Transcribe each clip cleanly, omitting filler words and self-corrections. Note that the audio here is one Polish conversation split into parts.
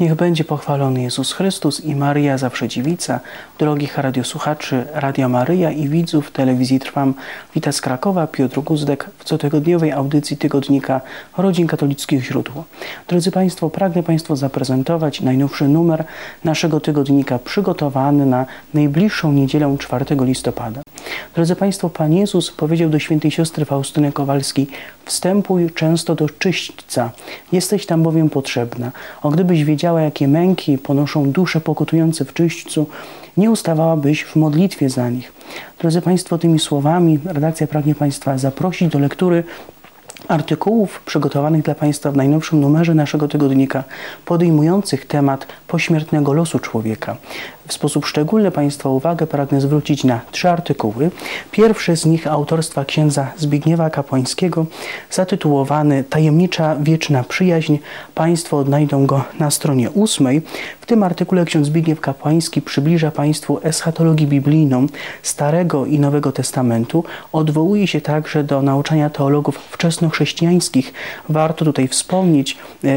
Niech będzie pochwalony Jezus Chrystus i Maryja Zawsze Dziewica. Drogich radiosłuchaczy Radia Maryja i widzów telewizji Trwam. Wita z Krakowa Piotr Guzdek w cotygodniowej audycji tygodnika Rodzin Katolickich Źródło. Drodzy Państwo, pragnę Państwu zaprezentować najnowszy numer naszego tygodnika przygotowany na najbliższą niedzielę 4 listopada. Drodzy Państwo, Pan Jezus powiedział do świętej siostry Faustyny Kowalskiej: wstępuj często do czyśćca, jesteś tam bowiem potrzebna. O gdybyś wiedziała, jakie męki ponoszą dusze pokutujące w czyśćcu, nie ustawałabyś w modlitwie za nich. Drodzy Państwo, tymi słowami redakcja pragnie Państwa zaprosić do lektury artykułów przygotowanych dla Państwa w najnowszym numerze naszego tygodnika, podejmujących temat pośmiertnego losu człowieka. W sposób szczególny Państwa uwagę pragnę zwrócić na 3 artykuły. Pierwszy z nich autorstwa księdza Zbigniewa Kapłańskiego, zatytułowany Tajemnicza wieczna przyjaźń. Państwo odnajdą go na stronie 8. W tym artykule ksiądz Zbigniew Kapłański przybliża Państwu eschatologię biblijną Starego i Nowego Testamentu. Odwołuje się także do nauczania teologów wczesnochrześcijańskich. Warto tutaj wspomnieć,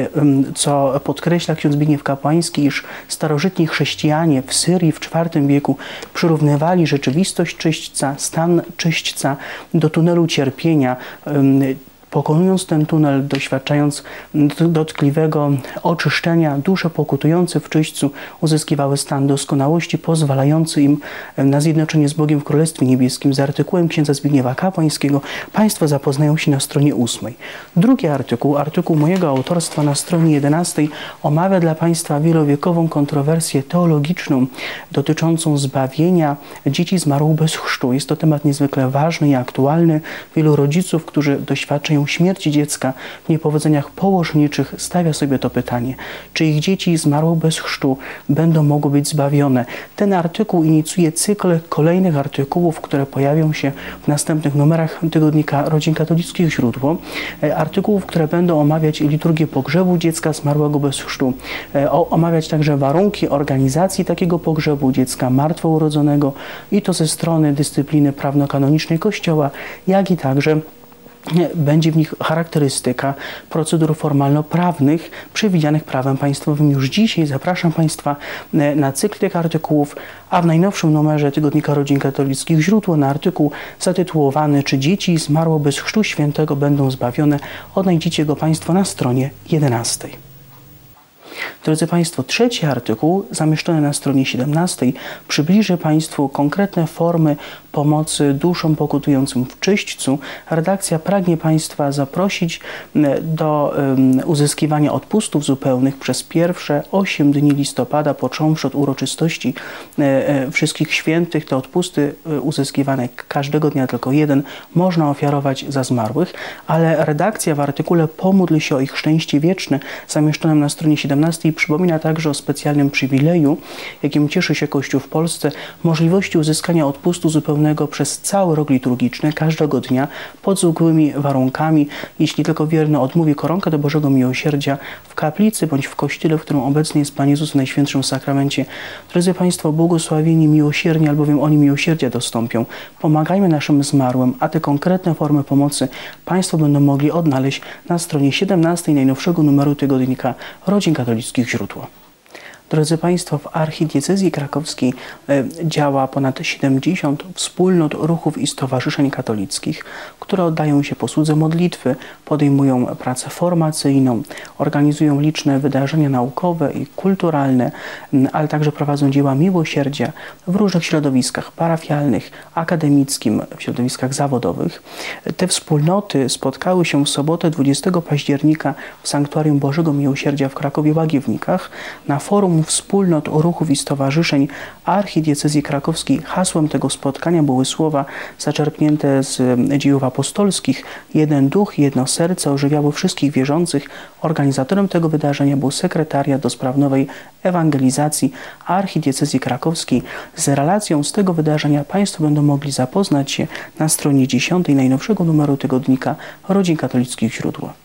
co podkreśla ksiądz Zbigniew Kapłański, iż starożytni chrześcijanie w Syrii w IV wieku przyrównywali rzeczywistość czyśćca, stan czyśćca do tunelu cierpienia. Pokonując ten tunel, doświadczając dotkliwego oczyszczenia, dusze pokutujące w czyśćcu uzyskiwały stan doskonałości, pozwalający im na zjednoczenie z Bogiem w Królestwie Niebieskim. Z artykułem księdza Zbigniewa Kapłańskiego Państwo zapoznają się na stronie 8. Drugi artykuł mojego autorstwa na stronie 11 omawia dla Państwa wielowiekową kontrowersję teologiczną dotyczącą zbawienia dzieci zmarłych bez chrztu. Jest to temat niezwykle ważny i aktualny. Wielu rodziców, którzy doświadczają śmierci dziecka w niepowodzeniach położniczych, stawia sobie to pytanie: czy ich dzieci zmarłe bez chrztu będą mogły być zbawione? Ten artykuł inicjuje cykl kolejnych artykułów, które pojawią się w następnych numerach tygodnika Rodzin Katolickich Źródło. Artykułów, które będą omawiać liturgię pogrzebu dziecka zmarłego bez chrztu, omawiać także warunki organizacji takiego pogrzebu dziecka martwourodzonego, i to ze strony dyscypliny prawno-kanonicznej Kościoła, jak i także będzie w nich charakterystyka procedur formalno-prawnych przewidzianych prawem państwowym. Już dzisiaj zapraszam Państwa na cykl tych artykułów, a w najnowszym numerze tygodnika Rodzin Katolickich Źródło na artykuł zatytułowany Czy dzieci zmarłe bez chrztu świętego będą zbawione? Odnajdziecie go Państwo na stronie 11. Drodzy Państwo, trzeci artykuł zamieszczony na stronie 17 przybliży Państwu konkretne formy pomocy duszom pokutującym w czyśćcu. Redakcja pragnie Państwa zaprosić do uzyskiwania odpustów zupełnych przez pierwsze 8 dni listopada, począwszy od uroczystości wszystkich świętych. Te odpusty uzyskiwane każdego dnia tylko jeden można ofiarować za zmarłych, ale redakcja w artykule Pomódl się o ich szczęście wieczne zamieszczonym na stronie 17 przypomina także o specjalnym przywileju, jakim cieszy się Kościół w Polsce, możliwości uzyskania odpustu zupełnego przez cały rok liturgiczny, każdego dnia, pod zwykłymi warunkami, jeśli tylko wierny odmówi koronkę do Bożego Miłosierdzia w kaplicy bądź w kościele, w którym obecny jest Pan Jezus w Najświętszym Sakramencie. Drodzy Państwo, błogosławieni miłosierni, albowiem oni miłosierdzia dostąpią. Pomagajmy naszym zmarłym, a te konkretne formy pomocy Państwo będą mogli odnaleźć na stronie 17 najnowszego numeru tygodnika Rodzin Katolickich Źródło. Drodzy Państwo, w archidiecezji krakowskiej działa ponad 70 wspólnot, ruchów i stowarzyszeń katolickich, które oddają się posłudze modlitwy, podejmują pracę formacyjną, organizują liczne wydarzenia naukowe i kulturalne, ale także prowadzą dzieła miłosierdzia w różnych środowiskach parafialnych, akademickim, w środowiskach zawodowych. Te wspólnoty spotkały się w sobotę 20 października w Sanktuarium Bożego Miłosierdzia w Krakowie-Łagiewnikach na forum wspólnot, ruchów i stowarzyszeń archidiecezji krakowskiej. Hasłem tego spotkania były słowa zaczerpnięte z dziejów apostolskich: jeden duch, jedno serce ożywiało wszystkich wierzących. Organizatorem tego wydarzenia był sekretariat do spraw nowej ewangelizacji archidiecezji krakowskiej. Z relacją z tego wydarzenia Państwo będą mogli zapoznać się na stronie 10 najnowszego numeru tygodnika Rodzin Katolickich Źródło.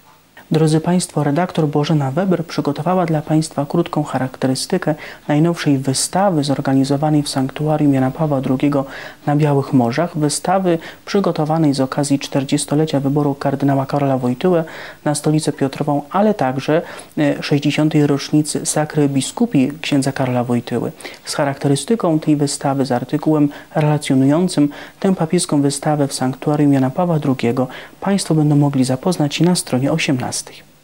Drodzy Państwo, redaktor Bożena Weber przygotowała dla Państwa krótką charakterystykę najnowszej wystawy zorganizowanej w Sanktuarium Jana Pawła II na Białych Morzach. Wystawy przygotowanej z okazji 40-lecia wyboru kardynała Karola Wojtyły na Stolicę Piotrową, ale także 60. rocznicy Sacrae Biskupii księdza Karola Wojtyły. Z charakterystyką tej wystawy, z artykułem relacjonującym tę papieską wystawę w Sanktuarium Jana Pawła II Państwo będą mogli zapoznać się na stronie 18.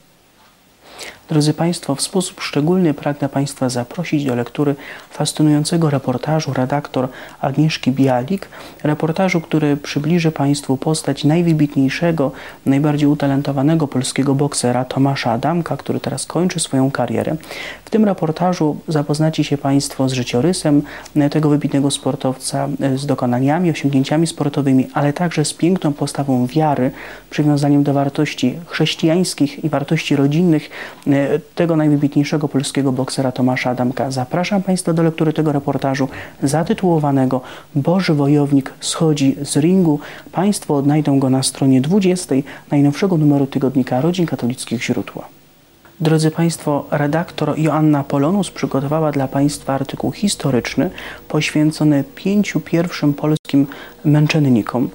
Drodzy Państwo, w sposób szczególny pragnę Państwa zaprosić do lektury fascynującego reportażu redaktor Agnieszki Bialik. Reportażu, który przybliży Państwu postać najwybitniejszego, najbardziej utalentowanego polskiego boksera Tomasza Adamka, który teraz kończy swoją karierę. W tym reportażu zapoznacie się Państwo z życiorysem tego wybitnego sportowca, z dokonaniami, osiągnięciami sportowymi, ale także z piękną postawą wiary, przywiązaniem do wartości chrześcijańskich i wartości rodzinnych tego najwybitniejszego polskiego boksera Tomasza Adamka. Zapraszam Państwa do lektury tego reportażu zatytułowanego Boży Wojownik schodzi z ringu. Państwo odnajdą go na stronie 20 najnowszego numeru tygodnika Rodzin Katolickich Źródła. Drodzy Państwo, redaktor Joanna Polonus przygotowała dla Państwa artykuł historyczny poświęcony 5 pierwszym polskim męczennikom.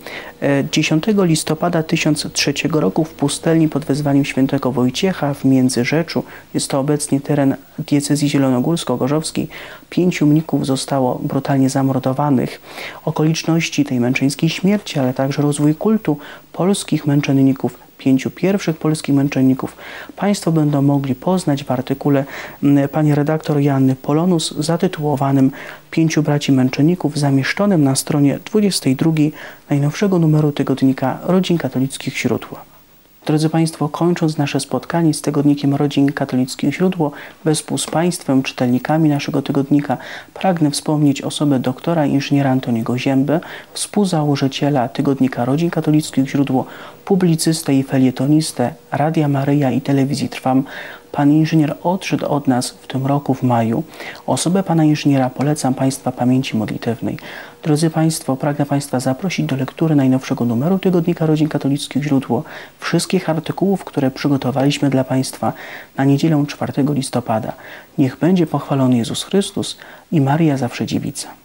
10 listopada 1003 roku w pustelni pod wezwaniem świętego Wojciecha w Międzyrzeczu, jest to obecnie teren diecezji zielonogórsko-gorzowskiej, 5 mnichów zostało brutalnie zamordowanych. Okoliczności tej męczeńskiej śmierci, ale także rozwój kultu polskich męczenników, 5 pierwszych polskich męczenników Państwo będą mogli poznać w artykule pani redaktor Joanny Polonus zatytułowanym 5 braci męczenników, zamieszczonym na stronie 22 najnowszego numeru tygodnika Rodzin Katolickich Źródła. Drodzy Państwo, kończąc nasze spotkanie z tygodnikiem Rodzin Katolickich Źródło, wespół z Państwem, czytelnikami naszego tygodnika, pragnę wspomnieć osobę doktora inżyniera Antoniego Ziębę, współzałożyciela tygodnika Rodzin Katolickich Źródło, publicystę i felietonistę Radia Maryja i Telewizji Trwam. Pan inżynier odszedł od nas w tym roku w maju. Osobę pana inżyniera polecam Państwa pamięci modlitewnej. Drodzy Państwo, pragnę Państwa zaprosić do lektury najnowszego numeru tygodnika Rodzin Katolickich Źródło, wszystkich artykułów, które przygotowaliśmy dla Państwa na niedzielę 4 listopada. Niech będzie pochwalony Jezus Chrystus i Maryja Zawsze Dziewica.